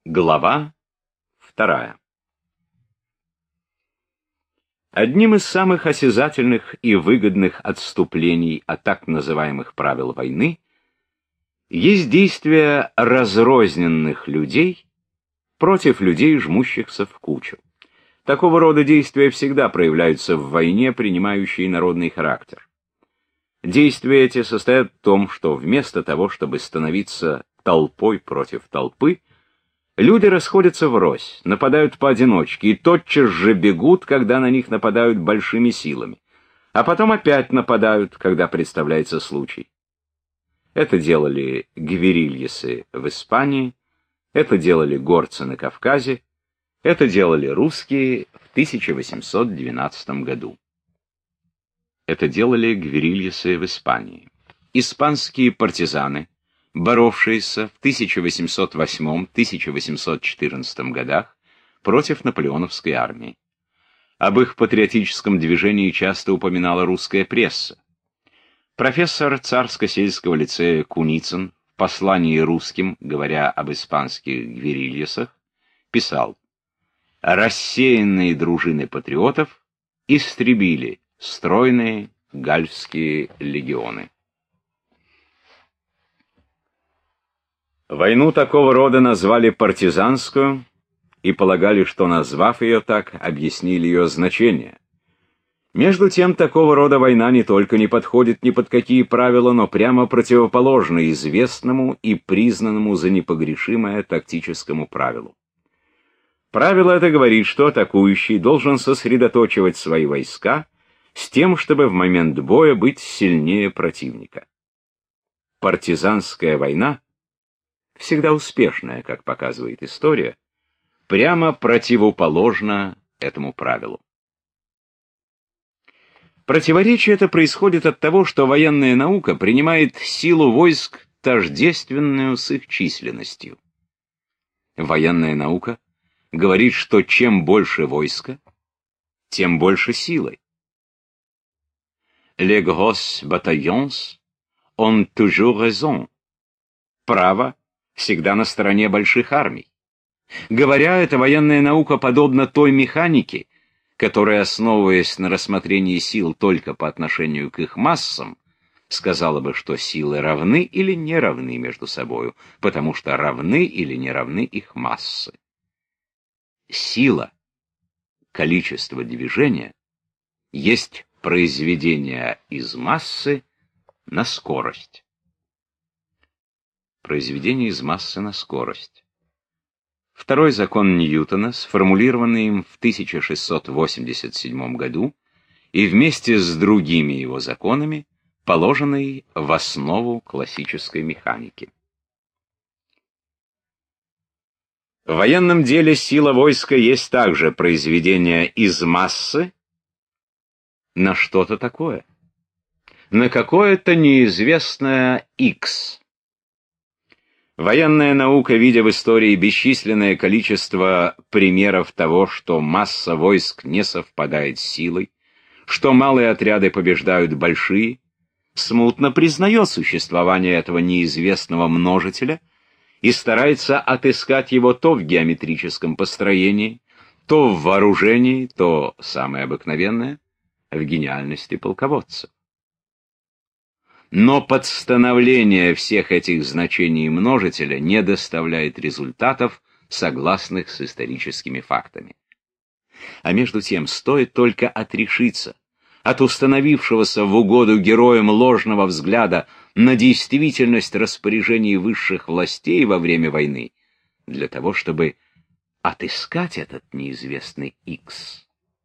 Глава 2. Одним из самых осязательных и выгодных отступлений от так называемых правил войны есть действия разрозненных людей против людей, жмущихся в кучу. Такого рода действия всегда проявляются в войне, принимающей народный характер. Действия эти состоят в том, что вместо того, чтобы становиться толпой против толпы, люди расходятся врозь, нападают поодиночке и тотчас же бегут, когда на них нападают большими силами, а потом опять нападают, когда представляется случай. Это делали гверильесы в Испании, это делали горцы на Кавказе, это делали русские в 1812 году. Это делали гверильесы в Испании. Испанские партизаны, боровшиеся в 1808-1814 годах против наполеоновской армии. Об их патриотическом движении часто упоминала русская пресса. Профессор Царско-сельского лицея Куницын в послании русским, говоря об испанских гверильесах, писал: «Рассеянные дружины патриотов истребили стройные гальские легионы». Войну такого рода назвали партизанскую и полагали, что, назвав ее так, объяснили ее значение. Между тем, такого рода война не только не подходит ни под какие правила, но прямо противоположна известному и признанному за непогрешимое тактическому правилу. Правило это говорит, что атакующий должен сосредоточивать свои войска с тем, чтобы в момент боя быть сильнее противника. Партизанская война, всегда успешная, как показывает история, прямо противоположна этому правилу. Противоречие это происходит от того, что военная наука принимает силу войск тождественную с их численностью. Военная наука говорит, что чем больше войска, тем больше силы. Les gros bataillons ont toujours raison. Право всегда на стороне больших армий. Говоря это, военная наука подобна той механике, которая, основываясь на рассмотрении сил только по отношению к их массам, сказала бы, что силы равны или не равны между собою, потому что равны или не равны их массы. Сила, количество движения, есть произведение из массы на скорость. Произведение из массы на скорость. Второй закон Ньютона, сформулированный им в 1687 году и вместе с другими его законами, положенный в основу классической механики. В военном деле сила войска есть также произведение из массы на что-то такое, на какое-то неизвестное X. Военная наука, видя в истории бесчисленное количество примеров того, что масса войск не совпадает с силой, что малые отряды побеждают большие, смутно признает существование этого неизвестного множителя и старается отыскать его то в геометрическом построении, то в вооружении, то, самое обыкновенное, в гениальности полководца. Но подстановление всех этих значений множителя не доставляет результатов, согласных с историческими фактами. А между тем, стоит только отрешиться от установившегося в угоду героям ложного взгляда на действительность распоряжений высших властей во время войны, для того, чтобы отыскать этот неизвестный X.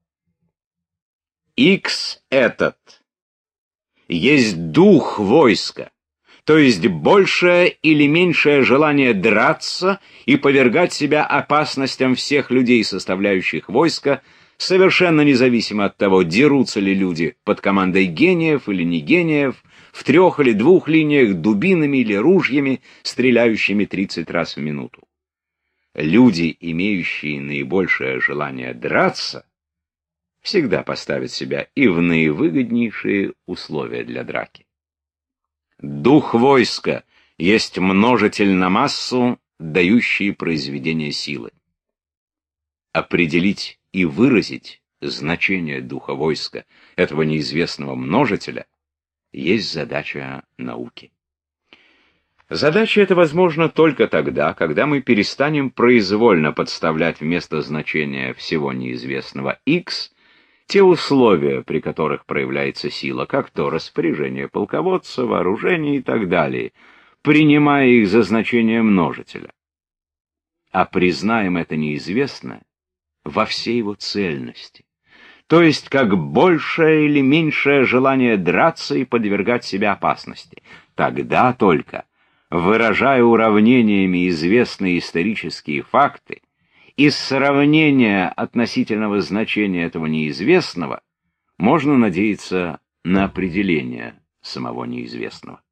X этот есть дух войска, то есть большее или меньшее желание драться и повергать себя опасностям всех людей, составляющих войско, совершенно независимо от того, дерутся ли люди под командой гениев или не гениев, в 3 или 2 линиях, дубинами или ружьями, стреляющими 30 раз в минуту. Люди, имеющие наибольшее желание драться, всегда поставят себя и в наивыгоднейшие условия для драки. Дух войска есть множитель на массу дающие произведение силы. Определить и выразить значение духа войска, этого неизвестного множителя, есть задача науки. Задача эта возможна только тогда, когда мы перестанем произвольно подставлять вместо значения всего неизвестного x те условия, при которых проявляется сила, как то распоряжение полководца, вооружение и так далее, принимая их за значение множителя. А признаем это неизвестное во всей его цельности, то есть как большее или меньшее желание драться и подвергать себя опасности. Тогда только, выражая уравнениями известные исторические факты, из сравнения относительного значения этого неизвестного можно надеяться на определение самого неизвестного.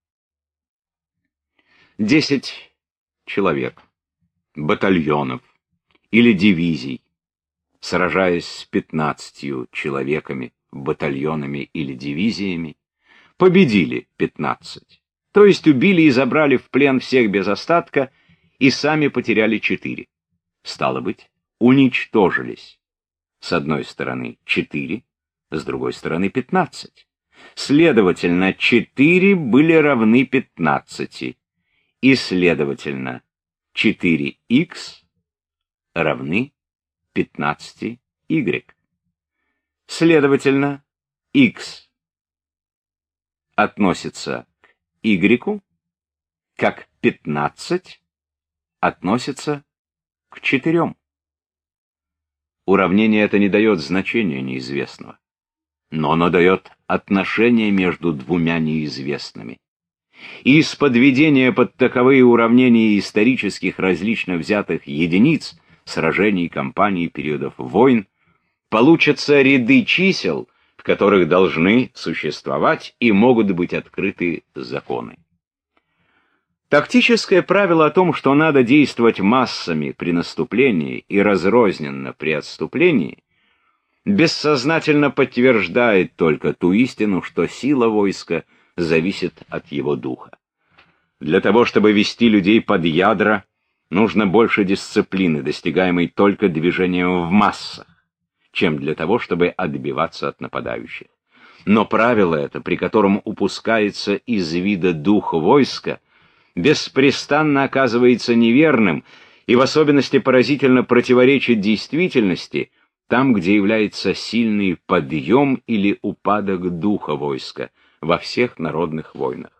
10 человек, батальонов или дивизий, сражаясь с 15 человеками, батальонами или дивизиями, победили 15, то есть убили и забрали в плен всех без остатка и сами потеряли 4. Стало быть, уничтожились. С одной стороны 4, с другой стороны 15. Следовательно, 4 были равны 15, и, следовательно, 4х равны 15y. Следовательно, x относится к y, как 15 относится к 4. Уравнение это не дает значения неизвестного, но оно дает отношение между двумя неизвестными. И из подведения под таковые уравнения исторических различно взятых единиц, сражений, кампаний, периодов войн, получатся ряды чисел, в которых должны существовать и могут быть открыты законы. Тактическое правило о том, что надо действовать массами при наступлении и разрозненно при отступлении, бессознательно подтверждает только ту истину, что сила войска зависит от его духа. Для того, чтобы вести людей под ядра, нужно больше дисциплины, достигаемой только движением в массах, чем для того, чтобы отбиваться от нападающих. Но правило это, при котором упускается из вида дух войска, беспрестанно оказывается неверным и в особенности поразительно противоречит действительности там, где является сильный подъем или упадок духа войска во всех народных войнах.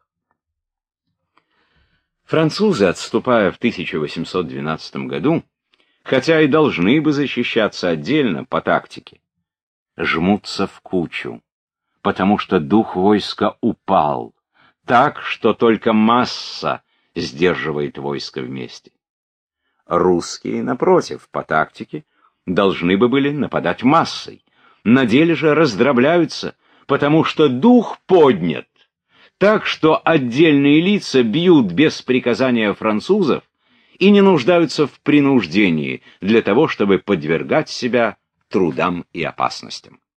Французы, отступая в 1812 году, хотя и должны бы защищаться отдельно по тактике, жмутся в кучу, потому что дух войска упал, так, что только масса сдерживает войско вместе. Русские, напротив, по тактике, должны бы были нападать массой, на деле же раздробляются, потому что дух поднят, так что отдельные лица бьют без приказания французов и не нуждаются в принуждении для того, чтобы подвергать себя трудам и опасностям.